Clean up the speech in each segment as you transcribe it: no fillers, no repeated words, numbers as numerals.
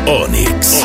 Onyx.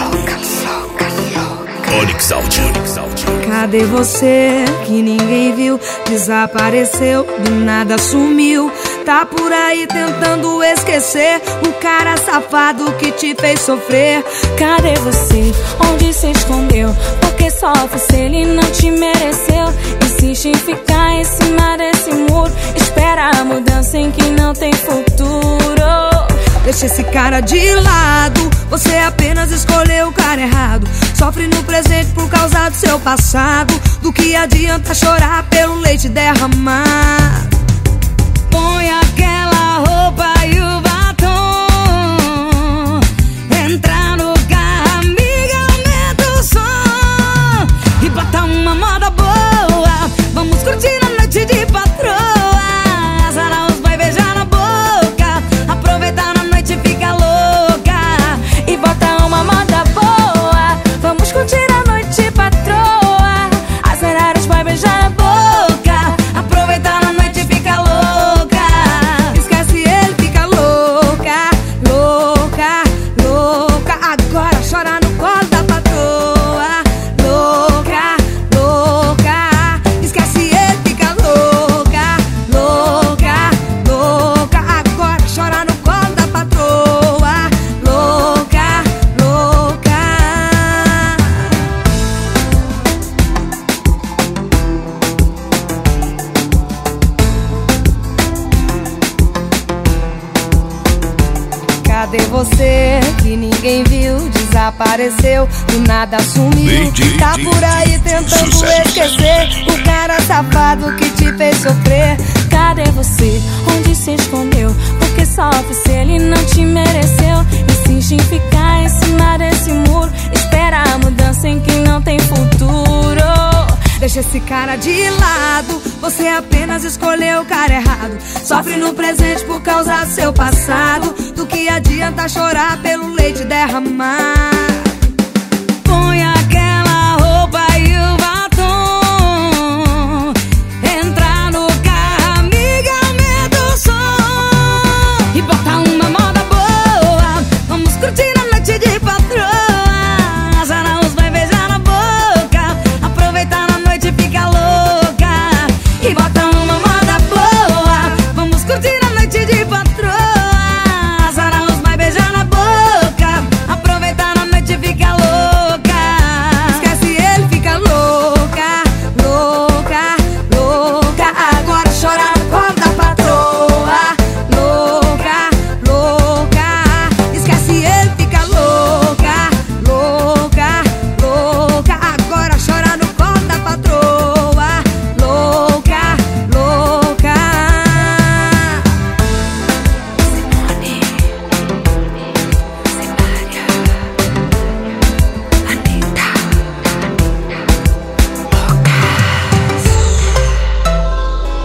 Onyx Audio. Cadê você que ninguém viu? Desapareceu, do nada sumiu. Tá por aí tentando esquecer o cara safado que te fez sofrer. Cadê você? Onde se escondeu? Porque sofre se ele não te mereceu. Insiste em ficar em cima desse muro. Espera a mudança em que não tem futuro. Deixa esse cara de lado, você apenas escolheu o cara errado. Sofre no presente por causa do seu passado. Do que adianta chorar pelo leite derramado? Põe aquela roupa e o batom. Entra no carro, amiga, aumenta o som. E bota uma moda boa. Vamos curtir a noite de patroa. Azar os vai beijar na boca. Aproveitar na noite, fica louca. E bota uma moda boa. Vamos curtir a noite, patroa. Azar os vai beijar na boca. Aproveitar na noite, fica louca. Esquece ele, fica louca, louca, louca. Agora chora no colo da patroa. Louca, louca. Esquece ele, fica louca, louca, louca. Agora chora no colo da patroa. Louca, louca. Cadê você que ninguém viu? Desapareceu, do nada sumiu. Tá por aí tentando esquecer o cara safado que te fez sofrer. Cadê você? Onde se escondeu? Porque sofre se ele não te mereceu. Insiste em ficar em cima desse muro. Espera a mudança em que não tem futuro. Deixa esse cara de lado, você apenas escolheu o cara errado. Sofre no presente por causa do seu passado. Do que adianta chorar pelo leite derramado?